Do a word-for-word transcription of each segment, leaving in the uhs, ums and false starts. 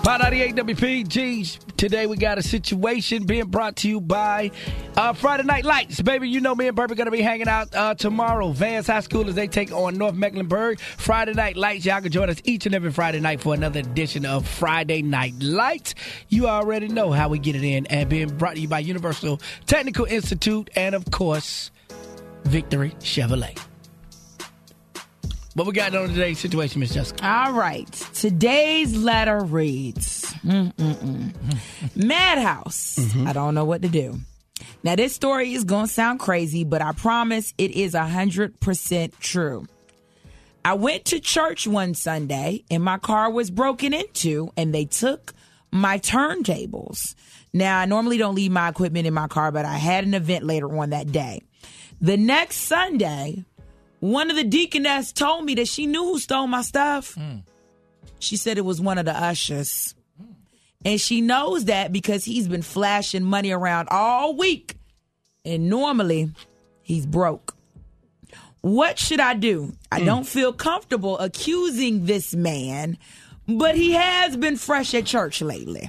five ninety-eight W P G. Today we got a situation being brought to you by uh, Friday Night Lights. Baby, you know me and Burp are going to be hanging out uh, tomorrow. Vance High School as they take on North Mecklenburg. Friday Night Lights. Y'all can join us each and every Friday night for another edition of Friday Night Lights. You already know how we get it in, and being brought to you by Universal Technical Institute and, of course, Victory Chevrolet. What we got on today's situation, Miss Jessica? All right. Today's letter reads, Mm-mm-mm. Madhouse. Mm-hmm. I don't know what to do. Now, this story is going to sound crazy, but I promise it is one hundred percent true. I went to church one Sunday, and my car was broken into, and they took my turntables. Now, I normally don't leave my equipment in my car, but I had an event later on that day. The next Sunday, one of the deaconess told me that she knew who stole my stuff. Mm. She said it was one of the ushers. Mm. And she knows that because he's been flashing money around all week. And normally, he's broke. What should I do? I mm. don't feel comfortable accusing this man, but he has been fresh at church lately.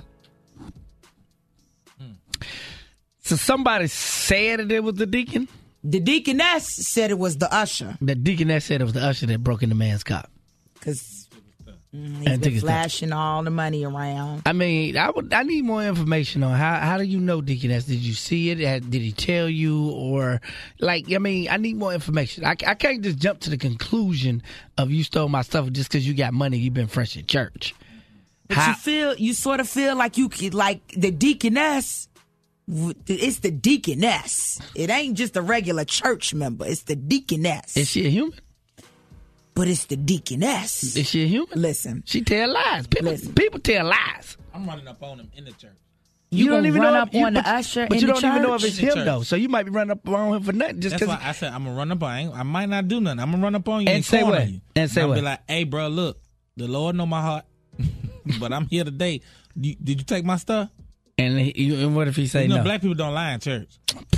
Mm. So somebody said that it was the deacon? The deaconess said it was the usher. The deaconess said it was the usher that broke into the man's car. Because mm, he's been flashing all the money around. I mean, I would. I need more information on how how do you know, deaconess? Did you see it? Did he tell you? Or, like, I mean, I need more information. I, I can't just jump to the conclusion of you stole my stuff just because you got money, you've been fresh at church. But how, you feel, you sort of feel like you could, like the deaconess. It's the deaconess. It ain't just a regular church member. It's the deaconess. Is she a human? But it's the deaconess. Is she a human? Listen. She tell lies. People, Listen. people tell lies. I'm running up on him in the church. You, you don't even run know up if, you, on but, the usher but in you the don't church? even know if it's In the him, church. though. So you might be running up on him for nothing. Just That's why cause I said I'm going to run up on you. I might not do nothing. I'm going to run up on you and, and say corner what? you. And say I'll what? be like, hey, bro, look, the Lord know my heart, but I'm here today. You, did you take my stuff? And, he, and what if he say you know, no? black people don't lie in church.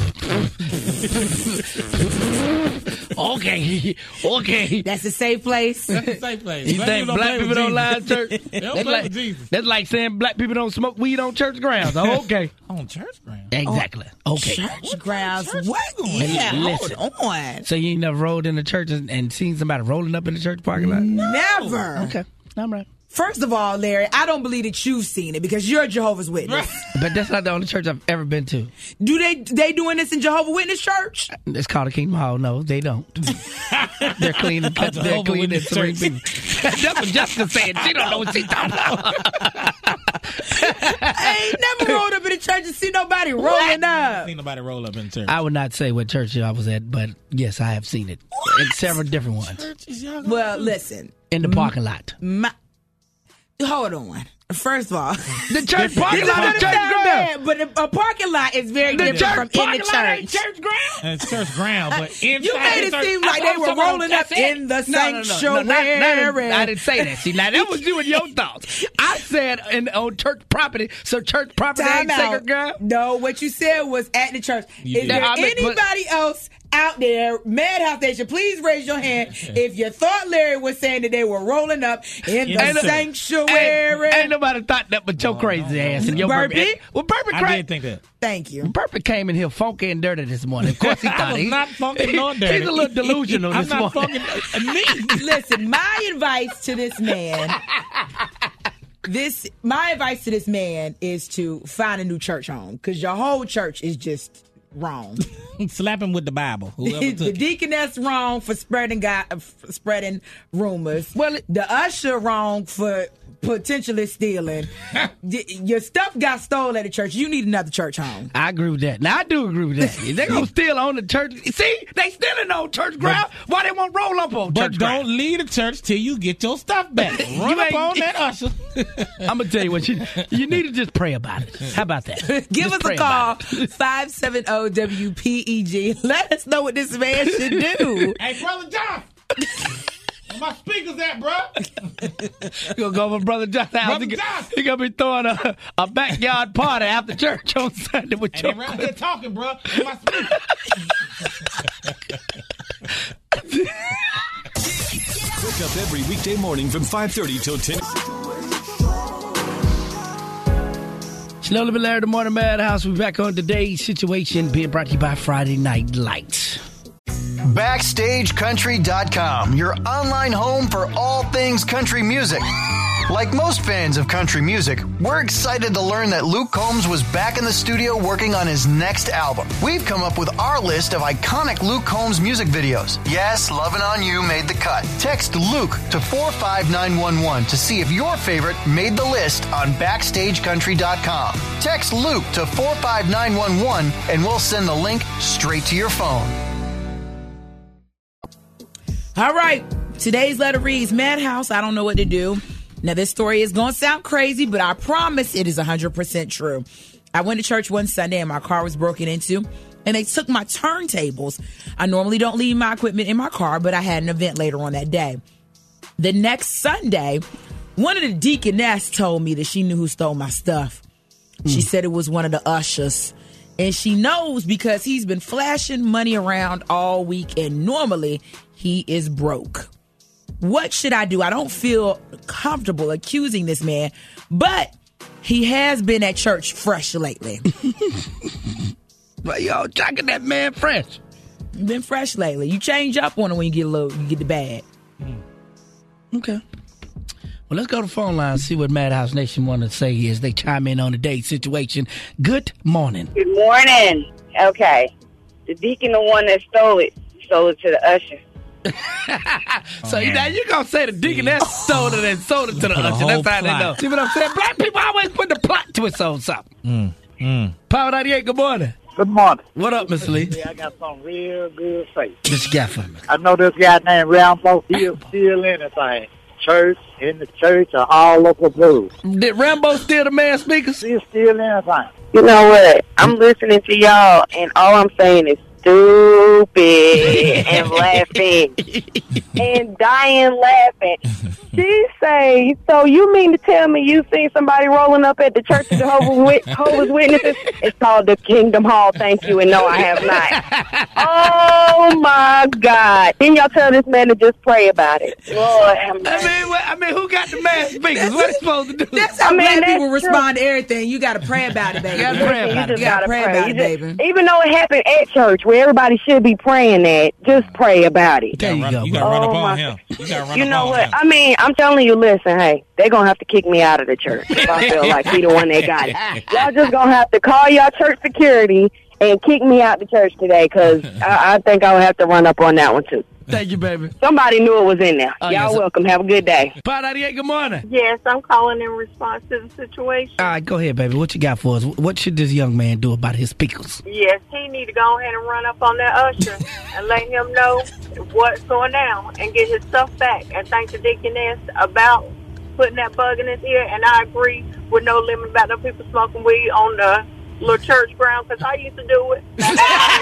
okay, okay. That's a safe place. That's a safe place. You Black think people black people don't lie in church? They don't that's, play like, with Jesus. that's like saying black people don't smoke weed on church grounds. Oh, okay. On church ground. Exactly. Okay. Church What grounds. church What? you going? Yeah, Listen. hold on. So you ain't never rolled in the church and, and seen somebody rolling up in the church parking lot? Never. Okay. I'm right. First of all, Larry, I don't believe that you've seen it because you're a Jehovah's Witness. But that's not the only church I've ever been to. Do they they doing this in Jehovah's Witness church? It's called a Kingdom Hall. No, they don't. They're clean and cut. They're clean and serene people. That's what Jessica said. She don't know what she's talking about. I ain't never rolled up in the church and see nobody rolling I up. seen nobody roll up in church. I would not say what church I was at, but yes, I have seen it. In several different ones. Churches, y'all go Well, to. listen. In the parking lot. My, hold on. First of all, The church parking you lot don't is church understand ground. that, but a, a parking lot is very The different church from in parking the lot church. ain't church ground. And it's church ground, but inside You made the it church, seem I like they thought were somebody rolling was up saying- in the No, no, no, sanctuary. no, not- not in- I didn't say that. See, now that was you and your thoughts. I said in, on church property, so church property Time ain't sacred out. ground. No, what you said was at the church. You Is did. there Yeah, I mean, but- anybody else out there, Madhouse Station, please raise your hand if you thought Larry was saying that they were rolling up in the Ain't no- sanctuary. Ain't, ain't nobody thought that but your crazy ass and your Burpee? Burpee. Well, Burpee I crazy. did think that. Thank you. Burpee came in here funky and dirty this morning. Of course he I thought was he not funky nor dirty. He's a little delusional I'm this not morning. funky uh, me. Listen, my advice to this man, this my advice to this man is to find a new church home because your whole church is just wrong. Slap him with the Bible. Whoever the took it. deaconess wrong for spreading God, uh, f- spreading rumors. Well, it- the usher wrong for potentially stealing. D- your stuff got stolen at the church. You need another church home. I agree with that. Now, I do agree with that. If they're going to steal on the church. See, they stealing on church ground. Why they won't roll up on But church don't ground? leave the church till you get your stuff back. Run You up ain't- on that usher. I'm going to tell you what you you need to just pray about it. How about that? Give Just us pray a call, about it. five seven zero W P E G. Let us know what this man should do. Hey, Brother John. Where my speakers at, bro? You going to go over Brother John's house. Brother He, John. he going to be throwing a, a backyard party after church on Sunday with And your they around here talking, bro. Where my speakers? Wake up every weekday morning from five thirty till ten. Snowden and Larry, the Morning Madhouse. We're back on today's situation, being brought to you by Friday Night Lights. Backstage Country dot com, your online home for all things country music. Like most fans of country music, we're excited to learn that Luke Combs was back in the studio working on his next album. We've come up with our list of iconic Luke Combs music videos. Yes, Lovin' On You made the cut. Text Luke to four five nine one one to see if your favorite made the list on Backstage Country dot com. Text Luke to four five nine one one and we'll send the link straight to your phone. All right. Today's letter reads, Madhouse, I don't know what to do. Now, this story is going to sound crazy, but I promise it is one hundred percent true. I went to church one Sunday and my car was broken into, and they took my turntables. I normally don't leave my equipment in my car, but I had an event later on that day. The next Sunday, one of the deaconess told me that she knew who stole my stuff. Mm. She said it was one of the ushers. And she knows because he's been flashing money around all week, and normally he is broke. What should I do? I don't feel comfortable accusing this man, but he has been at church fresh lately. Well, y'all jocking that man fresh. Been fresh lately. You change up on it when you get a little, you get the bad. Okay. Well, let's go to the phone line and see what Madhouse Nation want to say as they chime in on today's situation. Good morning. Good morning. Okay. The deacon, the one that stole it, stole it to the usher. So oh, now you're going to say the deaconess stole it and sold it to the usher. That's how they know. See what I'm saying? Black people always put the plot twist on something. Mm, mm. Power ninety-eight, good morning. Good morning. What up, Mister Lee? Yeah, I got something real good to say. What you got for me? I know this guy named Rambo. He'll steal anything. Church, in the church, or all over the blues. Did Rambo steal the man's speakers? He'll steal anything. You know what? I'm listening to y'all, and all I'm saying is stupid and laughing and dying laughing. She say, so you mean to tell me you seen somebody rolling up at the Church of Jehovah's Witnesses? It's called the Kingdom Hall, thank you, and no, I have not. Oh, my God. Then y'all tell this man to just pray about it. Lord, I mean, I mean, who got the man's speakers? What are supposed to do? That's how I mean, black people respond to everything. You got to pray about it, baby. You got to pray about it. You got to pray about it, baby. Even though it happened at church, where everybody should be praying at, just pray about it. There you, you go. You got to run oh up on him. You got to run you up know on what? him. I mean, I'm telling you, listen, hey, they're going to have to kick me out of the church if I feel like he the one that got it. Y'all just going to have to call y'all church security and kick me out the church today, because I, I think I'll have to run up on that one, too. Thank you, baby. Somebody knew it was in there. Oh, Y'all yes. welcome. Have a good day. Power ninety-eight, good morning. Yes, I'm calling in response to the situation. All right, go ahead, baby. What you got for us? What should this young man do about his speakers? Yes, he need to go ahead and run up on that usher and let him know what's going on and get his stuff back, and thank the deaconess about putting that bug in his ear. And I agree with No Limit about them people smoking weed on the little church ground, because I used to do it. Oh,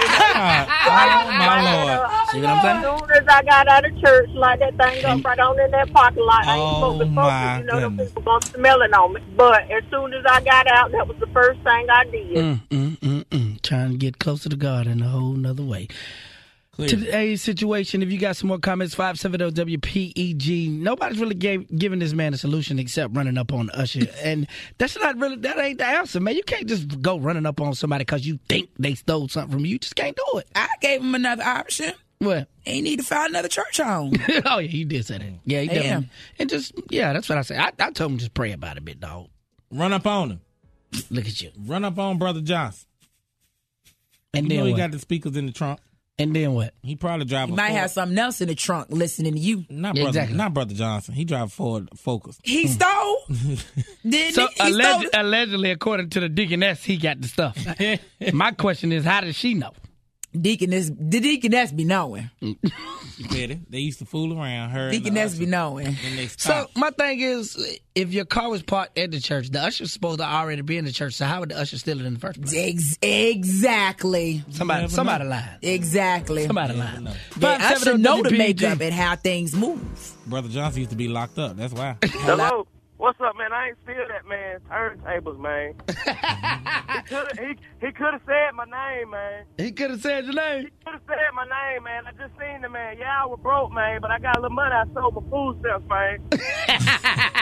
my Lord. See what I'm saying? As soon as I got out of church, light that thing up right on in that parking lot. I ain't Oh, supposed to smoke my it. You know, them goodness. people gonna smell it on me. But as soon as I got out, that was the first thing I did. Mm, mm, mm, mm. Trying to get closer to God in a whole nother way. Clear. Today's situation, if you got some more comments, five seven zero W P E G. Nobody's really gave, giving this man a solution except running up on the usher. And that's not really, that ain't the answer, man. You can't just go running up on somebody because you think they stole something from you. You just can't do it. I gave him another option. What? He need to find another church home. Oh, yeah, you did say that. Yeah, he did. Yeah. And just, yeah, that's what I said. I, I told him just pray about it a bit, dog. Run up on him. Look at you. Run up on Brother Johnson. And You then know he what? got the speakers in the trunk. And then what? He probably drive He a might Ford. have something else in the trunk listening to you. Not brother, Exactly. not Brother Johnson. He drive a Ford Focus. He stole? Didn't So he? He stole alleged, it? allegedly, according to the deaconess, he got the stuff. My question is, how does she know? Deaconess, the deaconess be knowing. You get it? They used to fool around her. and the Deaconess usher, be knowing. And they So stopped. my thing is, if your car was parked at the church, the usher's supposed to already be in the church. So how would the usher steal it in the first place? Ex- exactly. Somebody, never somebody know. lied. Exactly. Somebody You lied. never know. Yeah, I should know the W P G. makeup and how things move. Brother Johnson used to be locked up. That's why. Hello. What's up, man? I ain't steal that man's turntables, man. he could have he, he could have said my name, man. He could have said your name. He could have said my name, man. I just seen the man. Yeah, I was broke, man, but I got a little money. I sold my food stamps, man. Ain't no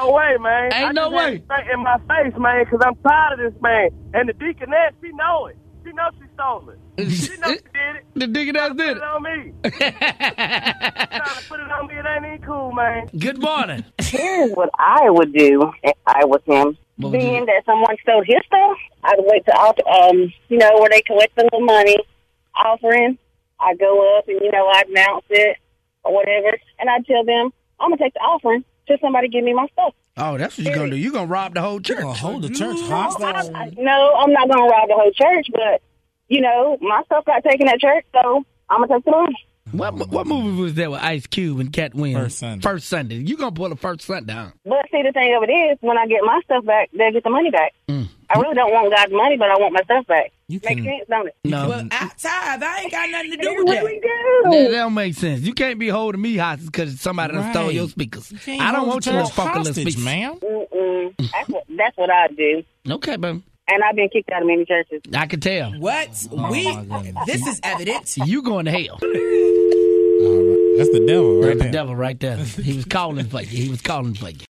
no way, man. Ain't I no just had way. to say in my face, man, because I'm tired of this, man. And the deaconess, she know it. She knows she stole it. She knows she did it. The deaconess did Put it on me. Trying to put it on me, it ain't even cool, man. Good morning. Here's what I would do if I was him. What would you Being do? that someone stole his stuff, I'd wait to offer, um, you know, where they collect the little money offering. I'd go up and, you know, I'd announce it or whatever, and I'd tell them, I'm going to take the offering till somebody give me my stuff. Oh, that's what you're going to do. You're going to rob the whole church. You're gonna hold the church I, hostage. I, no, I'm not going to rob the whole church, but, you know, my stuff got taken at church, so I'm going to take the money. What what movie was that with Ice Cube and Cat Williams? First Sunday. First Sunday. You gonna pull the first Sunday down? But see, the thing of it is, when I get my stuff back, they'll get the money back. Mm. I really don't want God's money, but I want my stuff back. You Makes can- sense, don't it? No, Well, I, tithe, I ain't got nothing to do It with that. really that, do. that don't make sense. You can't be holding me hostage because somebody done stole Right. your speakers. You can't I don't hold want the your church fucking little hostage, speakers, man. Mm-mm. That's what, that's what I do. Okay, baby. And I've been kicked out of many churches. I can tell. What? we? my goodness. This is evidence. You going to hell. All right. That's the devil right That's the there. devil right there. He was calling for you. He was calling for you.